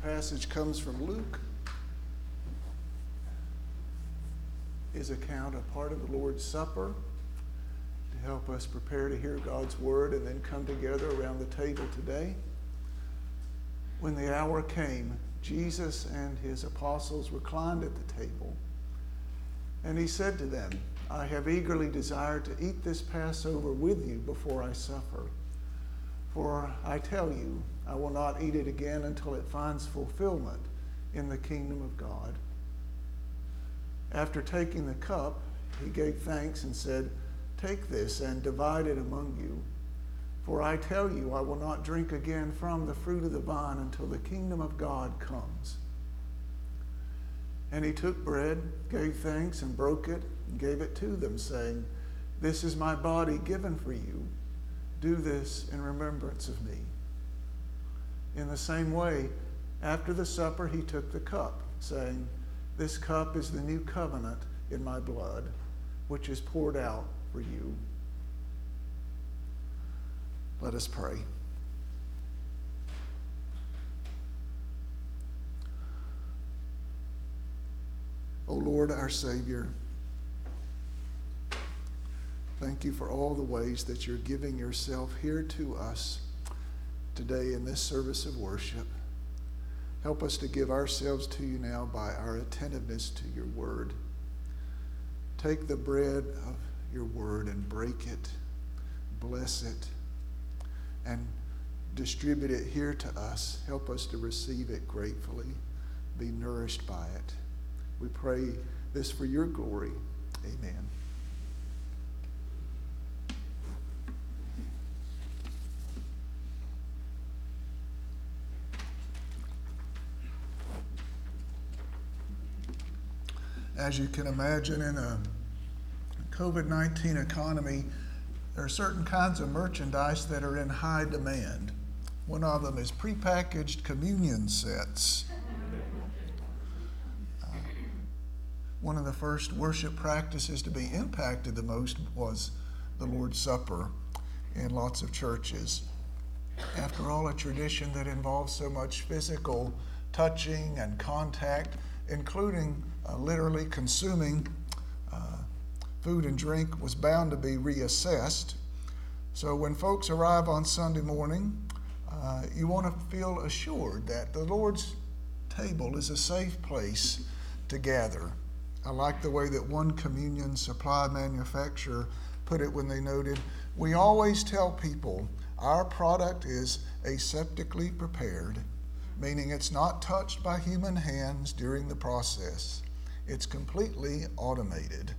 passage comes from Luke. His account, a part of the Lord's Supper, to help us prepare to hear God's word and then come together around the table today. When the hour came, Jesus and his apostles reclined at the table, and he said to them, I have eagerly desired to eat this Passover with you before I suffer. For I tell you, I will not eat it again until it finds fulfillment in the kingdom of God. After taking the cup, he gave thanks and said, Take this and divide it among you. For I tell you, I will not drink again from the fruit of the vine until the kingdom of God comes. And he took bread, gave thanks, and broke it, and gave it to them, saying, This is my body given for you. Do this in remembrance of me. In the same way, after the supper, he took the cup, saying, This cup is the new covenant in my blood, which is poured out for you. Let us pray. O Lord, our Savior, thank you for all the ways that you're giving yourself here to us today in this service of worship. Help us to give ourselves to you now by our attentiveness to your word. Take the bread of your word and break it, bless it, and distribute it here to us. Help us to receive it gratefully, be nourished by it. We pray this for your glory. Amen. As you can imagine, in a COVID-19 economy, there are certain kinds of merchandise that are in high demand. One of them is prepackaged communion sets. One of the first worship practices to be impacted the most was the Lord's Supper in lots of churches. After all, a tradition that involves so much physical touching and contact, including literally consuming food and drink, was bound to be reassessed. So when folks arrive on Sunday morning, you want to feel assured that the Lord's table is a safe place to gather. I like the way that one communion supply manufacturer put it when they noted, we always tell people our product is aseptically prepared, meaning it's not touched by human hands during the process. It's completely automated.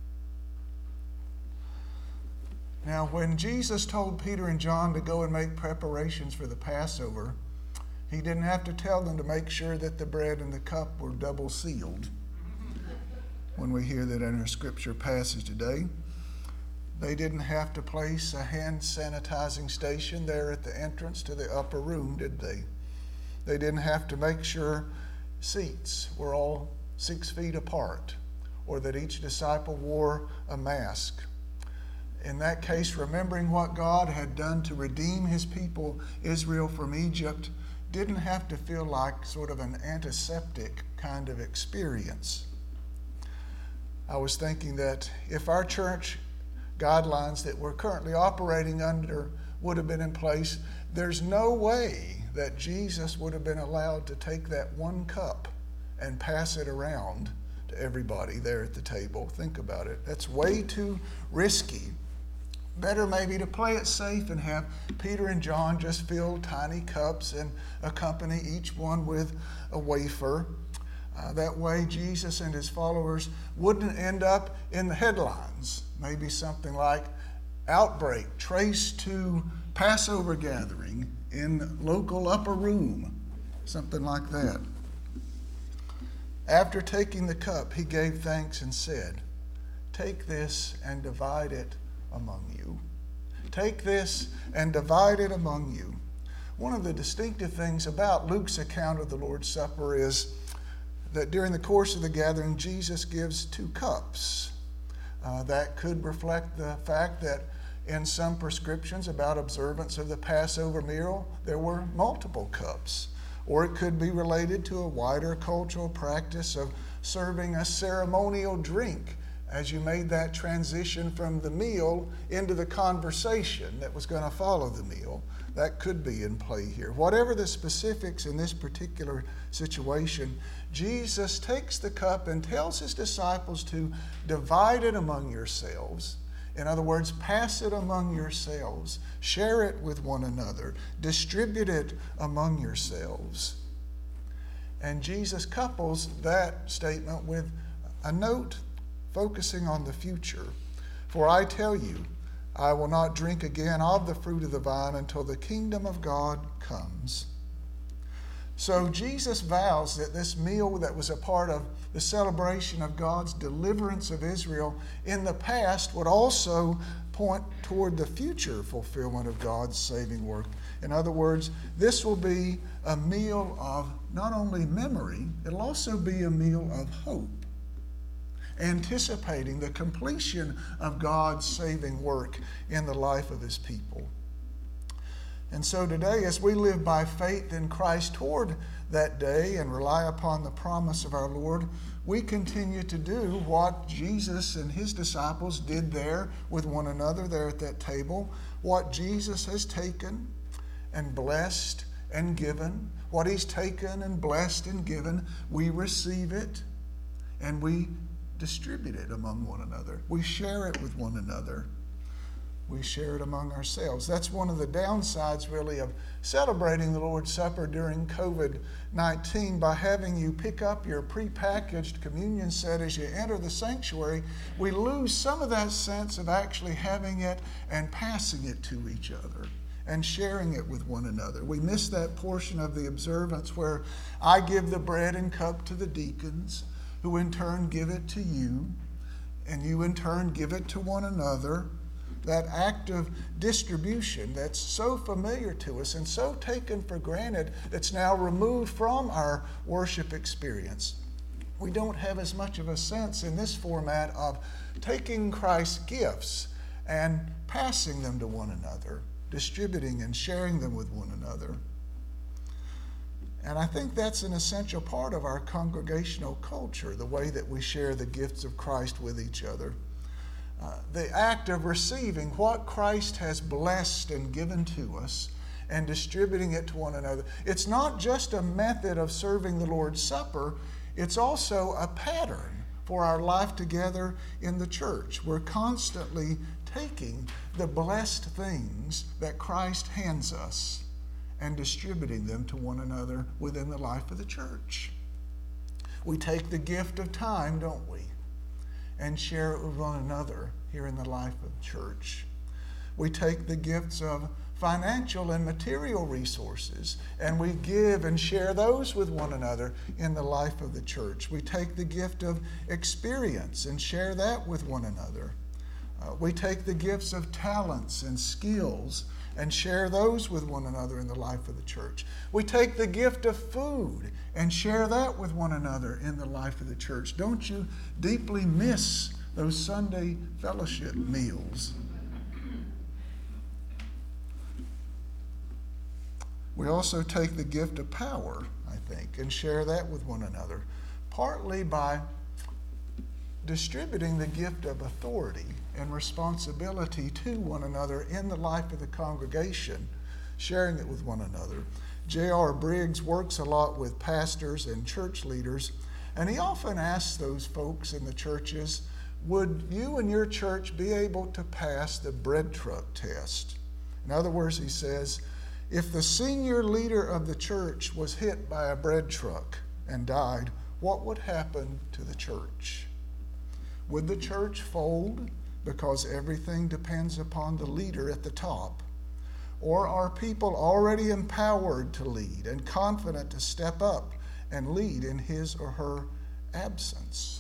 Now, when Jesus told Peter and John to go and make preparations for the Passover, he didn't have to tell them to make sure that the bread and the cup were double sealed. When we hear that in our scripture passage today, they didn't have to place a hand sanitizing station there at the entrance to the upper room, did they? They didn't have to make sure seats were all 6 feet apart, or that each disciple wore a mask. In that case, remembering what God had done to redeem his people, Israel, from Egypt, didn't have to feel like sort of an antiseptic kind of experience. I was thinking that if our church guidelines that we're currently operating under would have been in place, there's no way that Jesus would have been allowed to take that one cup and pass it around to everybody there at the table. Think about it. That's way too risky. Better maybe to play it safe and have Peter and John just fill tiny cups and accompany each one with a wafer. That way Jesus and his followers wouldn't end up in the headlines. Maybe something like outbreak traced to Passover gathering in local upper room, something like that. After taking the cup, he gave thanks and said, Take this and divide it among you. Take this and divide it among you. One of the distinctive things about Luke's account of the Lord's Supper is that during the course of the gathering, Jesus gives 2 cups. That could reflect the fact that in some prescriptions about observance of the Passover meal, there were multiple cups. Or it could be related to a wider cultural practice of serving a ceremonial drink as you made that transition from the meal into the conversation that was going to follow the meal. That could be in play here. Whatever the specifics in this particular situation, Jesus takes the cup and tells his disciples to divide it among yourselves. In other words, pass it among yourselves. Share it with one another. Distribute it among yourselves. And Jesus couples that statement with a note focusing on the future. For I tell you, I will not drink again of the fruit of the vine until the kingdom of God comes. So Jesus vows that this meal that was a part of the celebration of God's deliverance of Israel in the past would also point toward the future fulfillment of God's saving work. In other words, this will be a meal of not only memory, it'll also be a meal of hope, anticipating the completion of God's saving work in the life of his people. And so today, as we live by faith in Christ toward that day and rely upon the promise of our Lord, we continue to do what Jesus and his disciples did there with one another there at that table. What Jesus has taken and blessed and given, what he's taken and blessed and given, we receive it and we distribute it among one another. We share it with one another. We share it among ourselves. That's one of the downsides, really, of celebrating the Lord's Supper during COVID-19 by having you pick up your prepackaged communion set as you enter the sanctuary. We lose some of that sense of actually having it and passing it to each other and sharing it with one another. We miss that portion of the observance where I give the bread and cup to the deacons, who in turn give it to you, and you in turn give it to one another. That act of distribution that's so familiar to us and so taken for granted that's now removed from our worship experience. We don't have as much of a sense in this format of taking Christ's gifts and passing them to one another, distributing and sharing them with one another. And I think that's an essential part of our congregational culture, the way that we share the gifts of Christ with each other. The act of receiving what Christ has blessed and given to us and distributing it to one another. It's not just a method of serving the Lord's Supper, it's also a pattern for our life together in the church. We're constantly taking the blessed things that Christ hands us and distributing them to one another within the life of the church. We take the gift of time, don't we, and share it with one another here in the life of the church. We take the gifts of financial and material resources and we give and share those with one another in the life of the church. We take the gift of experience and share that with one another. We take the gifts of talents and skills and share those with one another in the life of the church. We take the gift of food and share that with one another in the life of the church. Don't you deeply miss those Sunday fellowship meals? We also take the gift of power, I think, and share that with one another, partly by distributing the gift of authority and responsibility to one another in the life of the congregation, sharing it with one another. J.R. Briggs works a lot with pastors and church leaders, and he often asks those folks in the churches, would you and your church be able to pass the bread truck test? In other words, he says, if the senior leader of the church was hit by a bread truck and died, what would happen to the church? Would the church fold because everything depends upon the leader at the top? Or are people already empowered to lead and confident to step up and lead in his or her absence?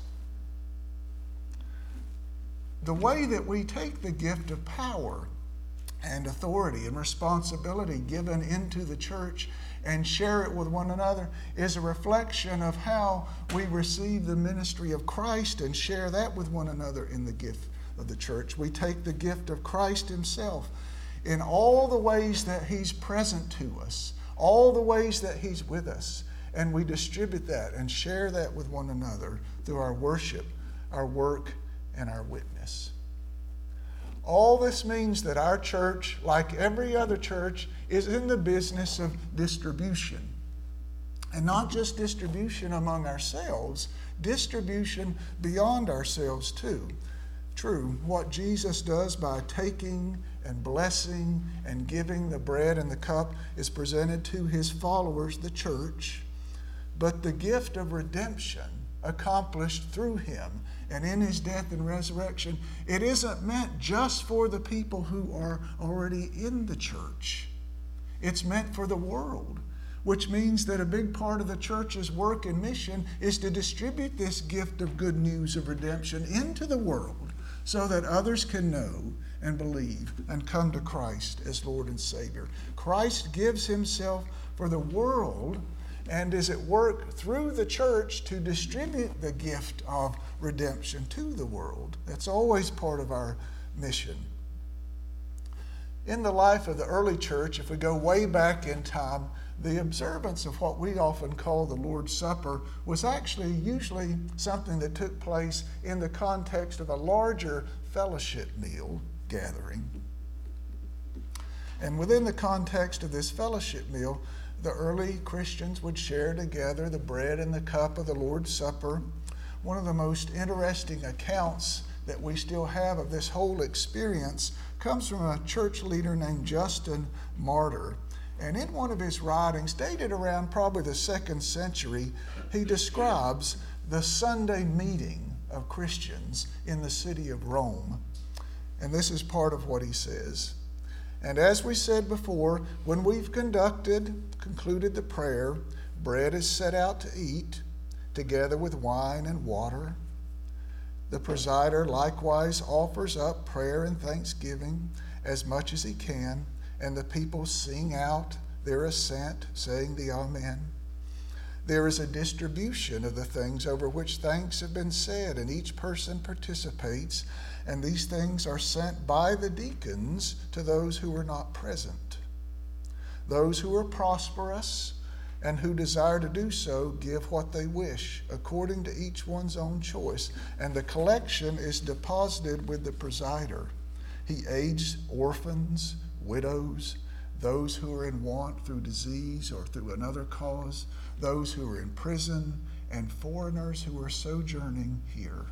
The way that we take the gift of power and authority and responsibility given into the church and share it with one another is a reflection of how we receive the ministry of Christ and share that with one another in the gift of the church. We take the gift of Christ himself in all the ways that he's present to us, all the ways that he's with us. And we distribute that and share that with one another through our worship, our work, and our witness. All this means that our church, like every other church, is in the business of distribution. And not just distribution among ourselves, distribution beyond ourselves too. True, what Jesus does by taking and blessing and giving the bread and the cup is presented to his followers, the church. But the gift of redemption accomplished through him and in his death and resurrection, it isn't meant just for the people who are already in the church. It's meant for the world, which means that a big part of the church's work and mission is to distribute this gift of good news of redemption into the world so that others can know and believe and come to Christ as Lord and Savior. Christ gives himself for the world and is at work through the church to distribute the gift of redemption to the world. That's always part of our mission. In the life of the early church, if we go way back in time, the observance of what we often call the Lord's Supper was actually usually something that took place in the context of a larger fellowship meal gathering. And within the context of this fellowship meal, the early Christians would share together the bread and the cup of the Lord's Supper. One of the most interesting accounts that we still have of this whole experience comes from a church leader named Justin Martyr. And in one of his writings, dated around probably the 2nd century, he describes the Sunday meeting of Christians in the city of Rome. And this is part of what he says. And as we said before, when we've concluded the prayer, bread is set out to eat, together with wine and water. The presider likewise offers up prayer and thanksgiving as much as he can, and the people sing out their assent, saying the Amen. There is a distribution of the things over which thanks have been said, and each person participates, and these things are sent by the deacons to those who are not present. Those who are prosperous and who desire to do so give what they wish, according to each one's own choice, and the collection is deposited with the presider. He aids orphans, widows, those who are in want through disease or through another cause, those who are in prison, and foreigners who are sojourning here.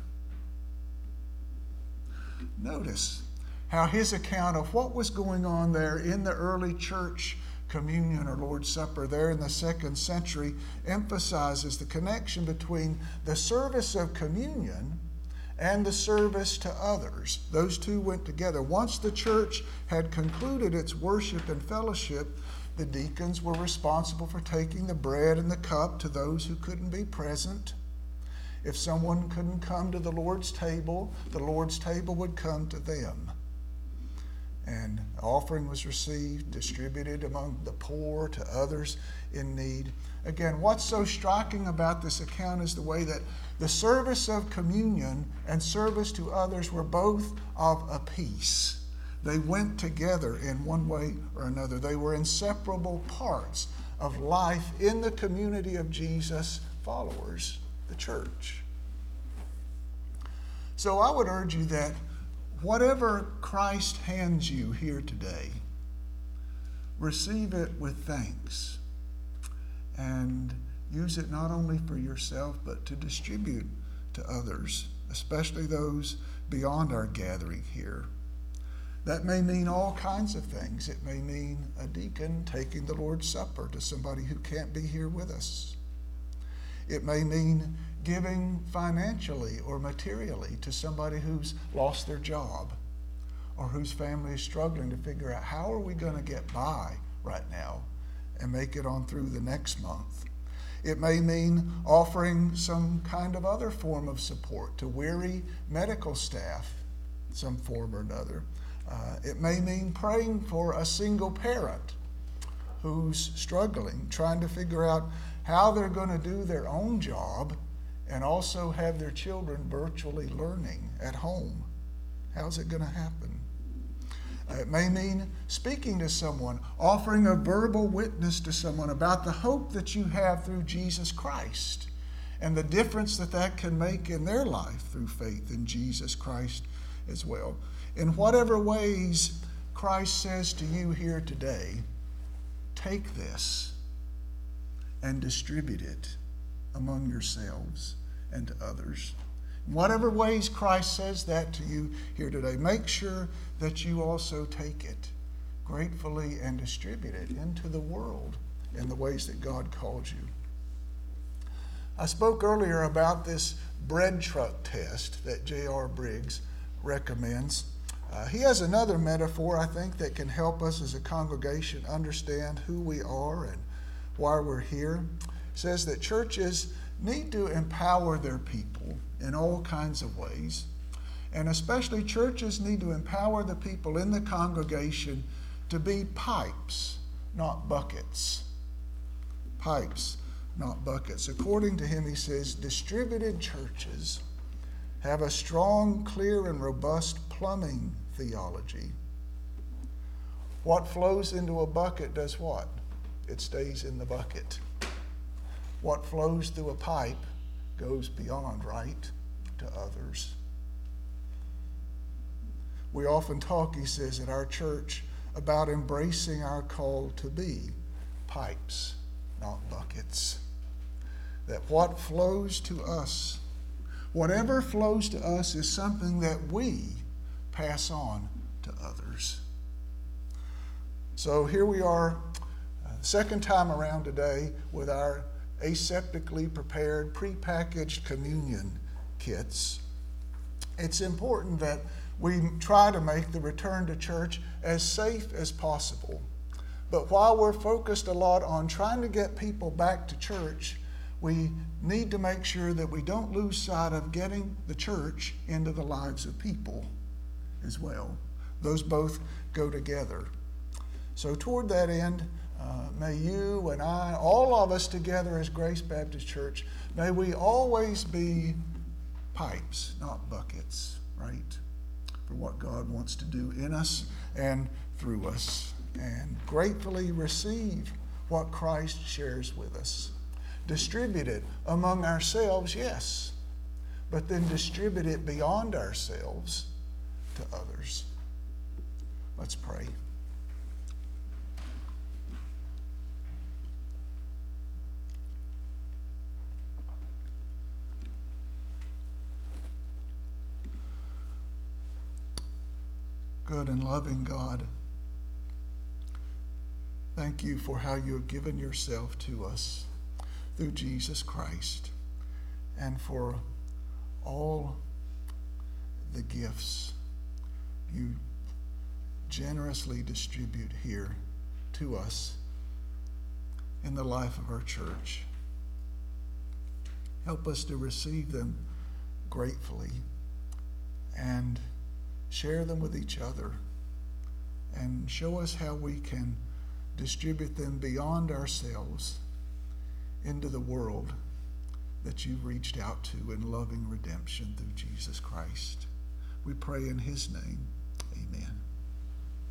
Notice how his account of what was going on there in the early church communion or Lord's Supper there in the 2nd century emphasizes the connection between the service of communion and the service to others. Those two went together. Once the church had concluded its worship and fellowship, the deacons were responsible for taking the bread and the cup to those who couldn't be present. If someone couldn't come to the Lord's table would come to them. And offering was received, distributed among the poor to others in need. Again, what's so striking about this account is the way that the service of communion and service to others were both of a piece. They went together in one way or another. They were inseparable parts of life in the community of Jesus' followers, the church. So I would urge you that whatever Christ hands you here today, receive it with thanks and use it not only for yourself but to distribute to others, especially those beyond our gathering here. That may mean all kinds of things. It may mean a deacon taking the Lord's Supper to somebody who can't be here with us. It may mean giving financially or materially to somebody who's lost their job or whose family is struggling to figure out how are we going to get by right now and make it on through the next month. It may mean offering some kind of other form of support to weary medical staff, some form or another. It may mean praying for a single parent who's struggling, trying to figure out how they're going to do their own job and also have their children virtually learning at home. How's it going to happen? It may mean speaking to someone, offering a verbal witness to someone about the hope that you have through Jesus Christ and the difference that that can make in their life through faith in Jesus Christ as well. In whatever ways Christ says to you here today, take this and distribute it among yourselves and to others. In whatever ways Christ says that to you here today, make sure that you also take it gratefully and distribute it into the world in the ways that God called you. I spoke earlier about this bread truck test that J.R. Briggs recommends. He has another metaphor, I think, that can help us as a congregation understand who we are and why we're here. He says that churches need to empower their people in all kinds of ways. And especially churches need to empower the people in the congregation to be pipes, not buckets. Pipes, not buckets. According to him, he says, distributed churches have a strong, clear, and robust plumbing theology. What flows into a bucket does what? It stays in the bucket. What flows through a pipe goes beyond, right, to others. We often talk, he says, at our church about embracing our call to be pipes, not buckets. That what flows to us, whatever flows to us, is something that we pass on to others. So here we are, second time around today with our aseptically prepared, prepackaged communion kits. It's important that we try to make the return to church as safe as possible. But while we're focused a lot on trying to get people back to church, we need to make sure that we don't lose sight of getting the church into the lives of people as well. Those both go together. So toward that end, may you and I, all of us together as Grace Baptist Church, may we always be pipes, not buckets, right? For what God wants to do in us and through us. And gratefully receive what Christ shares with us. Distribute it among ourselves, yes, but then distribute it beyond ourselves to others. Let's pray. Good and loving God, thank you for how you have given yourself to us through Jesus Christ, and for all the gifts you generously distribute here to us in the life of our church. Help us to receive them gratefully and share them with each other, and show us how we can distribute them beyond ourselves into the world that you've reached out to in loving redemption through Jesus Christ. We pray in his name. Amen.